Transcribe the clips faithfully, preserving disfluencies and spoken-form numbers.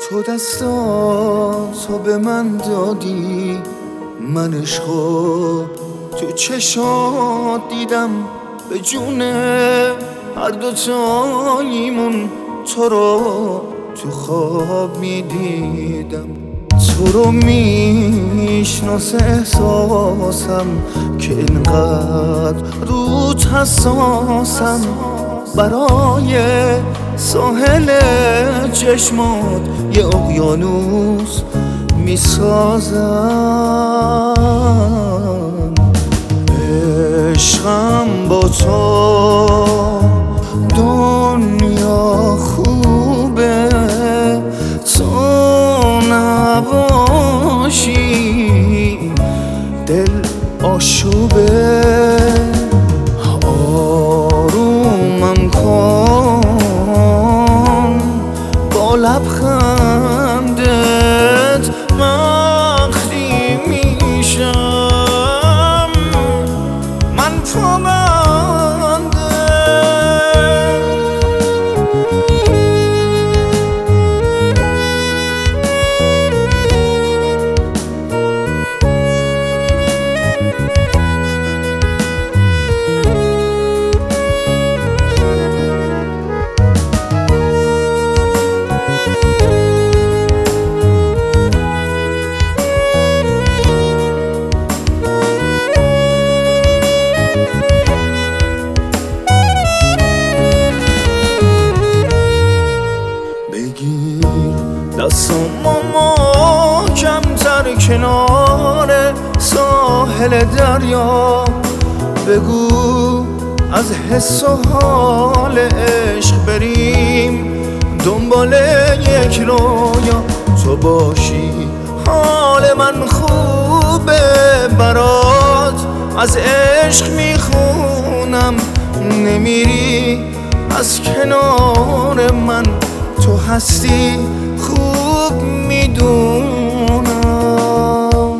تو دستاتو به من دادی، من عشقو تو چشات دیدم، به جون هر دوتاییمون تو رو تو خواب میدیدم. تو رو میشناسه احساسم که اینقدر روت حساسم، برای ساحل چشمات یه اقیانوس میسازم. عشقم با تو دنیا خوبه، تو نباشی دل آشوبه. آرومم کن با لبخندت، وقتی میشم من پابنده. دستم ما کمتر کنار ساحل دریا، بگو از حس و حال عشق بریم دنبال یک رویا. تو باشی حال من خوبه، برات از عشق میخونم، نمیری از کنار من، تو هستی خوب میدونم.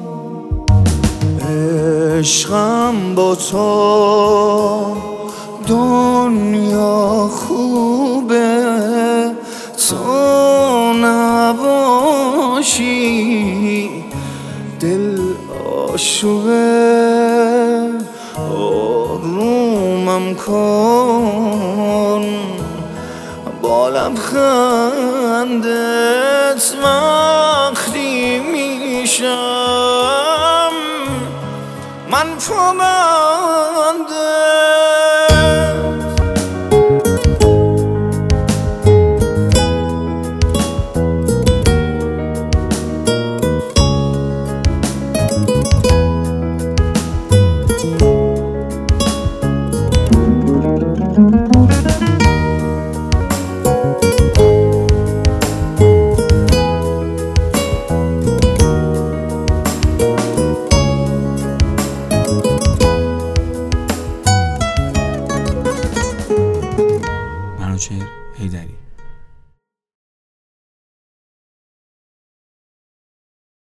عشقم با تو دنیا خوبه، تو نباشی دل آشوبه. آرومم کن با لبخندت، وقتی میشم من پابنده.